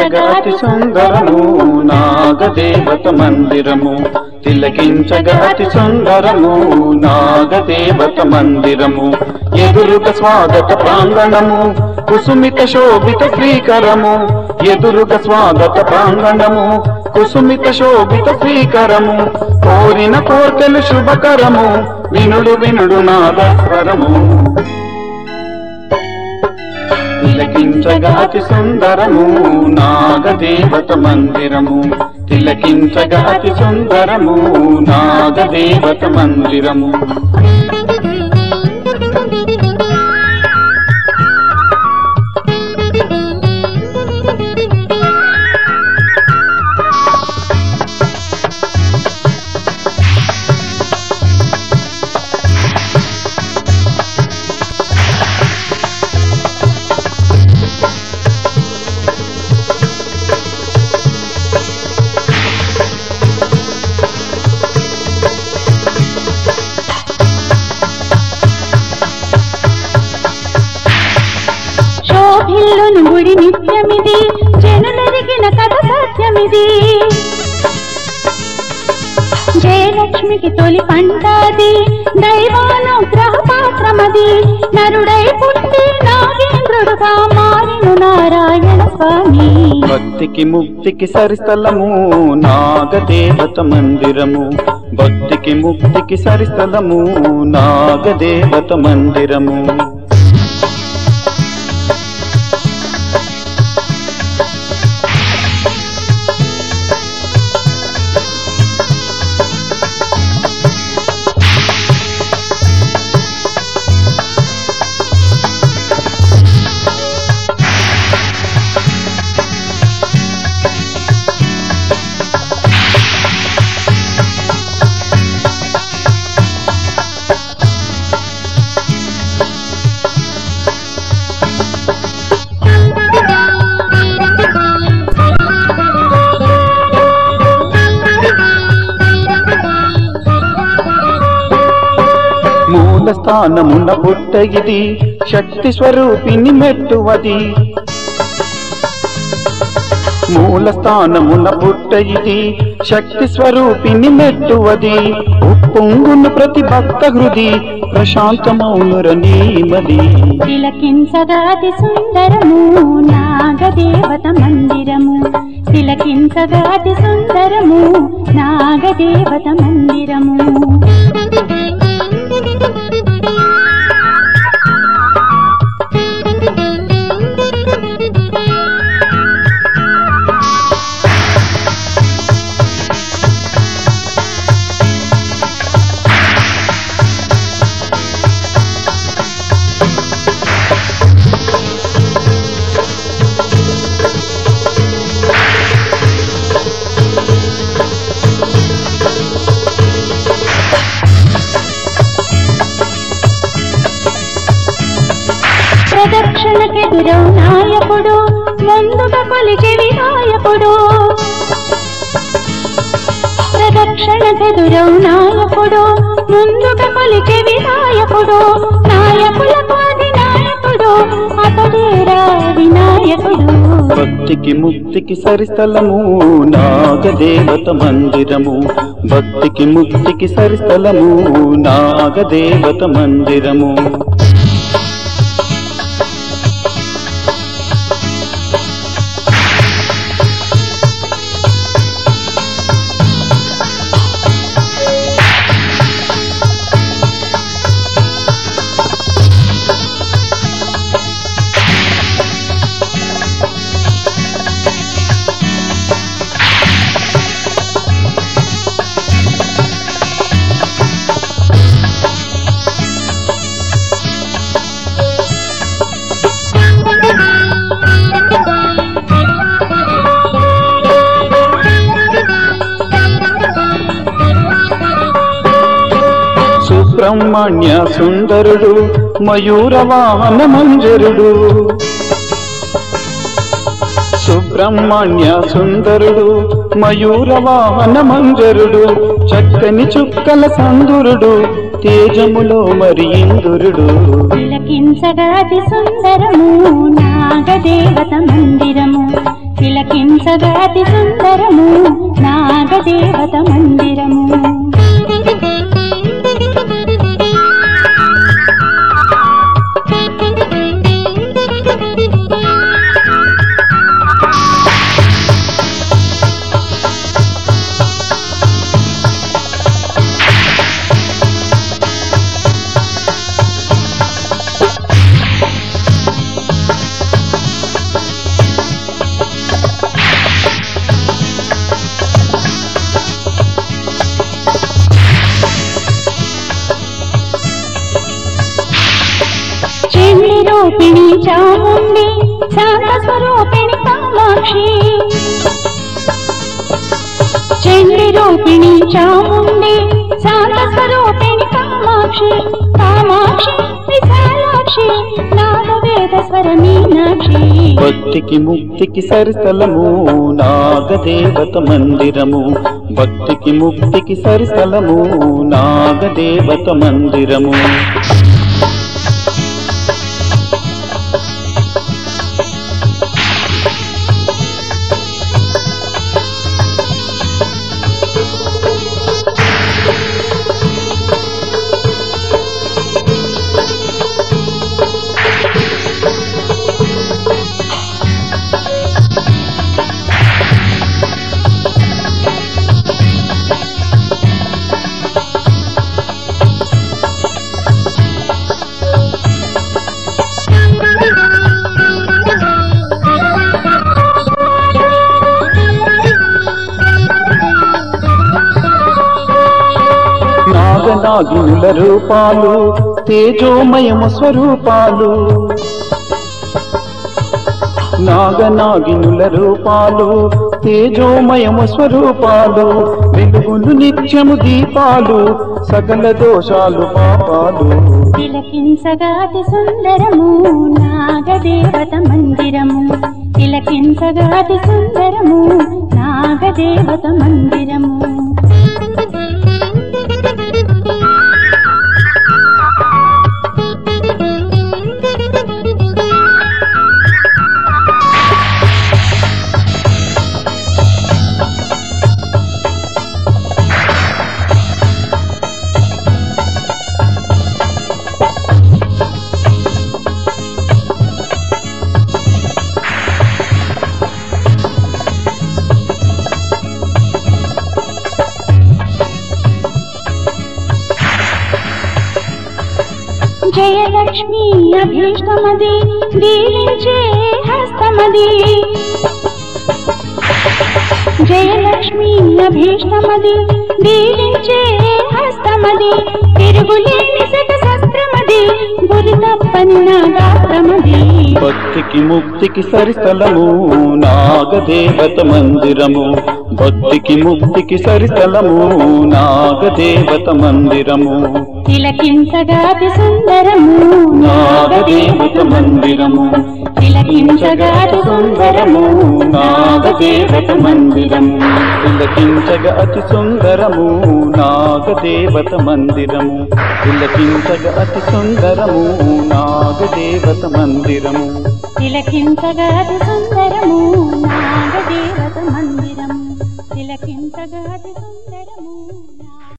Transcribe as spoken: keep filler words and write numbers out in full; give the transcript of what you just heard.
తిలకించగా అతి సుందరము నాగదేవత మందిరము తిలకించగా అతి సుందరము నాగదేవత మందిరము ఎదురుగా స్వాగత ప్రాంగణము కుసుమిత శోభిత శ్రీకరము ఎదురుగా స్వాగత ప్రాంగణము కుసుమిత శోభిత శ్రీకరము కోరిన కోర్కెలు శుభకరము వినుడు వినుడు నాదస్వరము తిలకించగా అతి సుందరము నాగదేవత మందిరము తిలకించగా అతి సుందరము నాగదేవత మందిరము శోభిల్లును గుడి నిత్యమిది జనులెరిగిన కథ సత్యమిది జయలక్ష్మికి తొలి పంటాది దైవానుగ్రహ పాత్రమది నరుడై పుట్టి నాగేంద్రుడుగా మారిను నారాయణ స్వామి భక్తికి ముక్తికి సరిస్థలము నాగదేవత మందిరము భక్తికి ముక్తికి సరిస్థలము నాగదేవత మందిరము మూల స్థానమున పుట్ట ఇది శక్తి స్వరూపిణి మెట్టువది మూల స్థానమున పుట్ట ఇది శక్తి స్వరూపిణి మెట్టువది ఉప్పొంగును ప్రతి భక్త హృది ప్రశాంతమౌనుర నీమది తిలకించగా అతి సుందరము నాగదేవత మందిరము తిలకించగా అతి సుందరము నాగదేవత మందిరము ప్రదక్షిణకెదురవు నాయకుడు ముందుగా పలికే వినాయకుడు ప్రదక్షిణకెదురవు నాయకుడు ముందుగా పలికే వినాయకుడు నాయకులకు అధినాయకుడు అతడేరా వినాయకుడు భక్తికి ముక్తికి సరిస్థలము నాగదేవత మందిరము భక్తికి ముక్తికి సరిస్థలము నాగదేవత మందిరము సుబ్రహ్మణ్య సుందరుడు మయూర వాహన మంజరుడు సుబ్రహ్మణ్య సుందరుడు మయూర వాహన మంజరుడు చక్కని చుక్కల సందురుడు తేజములో మరి ఇందురుడు తిలకించగా అతి సుందరము నాగదేవత మందిరము తిలకించగా అతి సుందరము నాగదేవత మందిరము. చండి రూపిణి చాముండి శాంత స్వరూపిణి కామాక్షి. చండి రూపిణి చాముండి శాంత స్వరూపిణి కామాక్షి. కామాక్షి విశాలాక్షి నాగవేద స్వర మీనాక్షి. భక్తికి ముక్తికి సరిస్థలము నాగదేవత మందిరము. భక్తికి ముక్తికి సరిస్థలము నాగదేవత మందిరము. నాగనాగినుల రూపాలు తేజోమయము స్వరూపాలు. నాగనాగినుల రూపాలు తేజోమయము స్వరూపాలు. వెలుగులు నిత్యము దీపాలు సకల దోషాలు పాపాలు. తిలకించగా అతి సుందరము నాగదేవత మందిరము. తిలకించగా అతి సుందరము నాగదేవత మందిరము. జయలక్ష్మి అభీష్టమది దీవించే హస్తమది. జయలక్ష్మి అభీష్టమది దీవించే హస్తమది. తిరుగులేని శత శస్త్రమది గురి తప్పని నాగాత్రమది. భక్తికి ముక్తికి సరిస్థలము నాగదేవత మందిరము. భక్తికి ముక్తికి సరిస్థలము నాగదేవత మందిరము. తిలకించగా అతి సుందరము నాగదేవత మందిరము. తిలకించగా అతి సుందరము నాగదేవత మందిరము. తిలకించగా అతి సుందరము నాగదేవత మందిరము. తిలకించగా అతి సుందరము నాగదేవత మందిరము. తిలకించగా అతి సుందరము నాగదేవత మందిరము. తిలకించగా అతి సుందరము.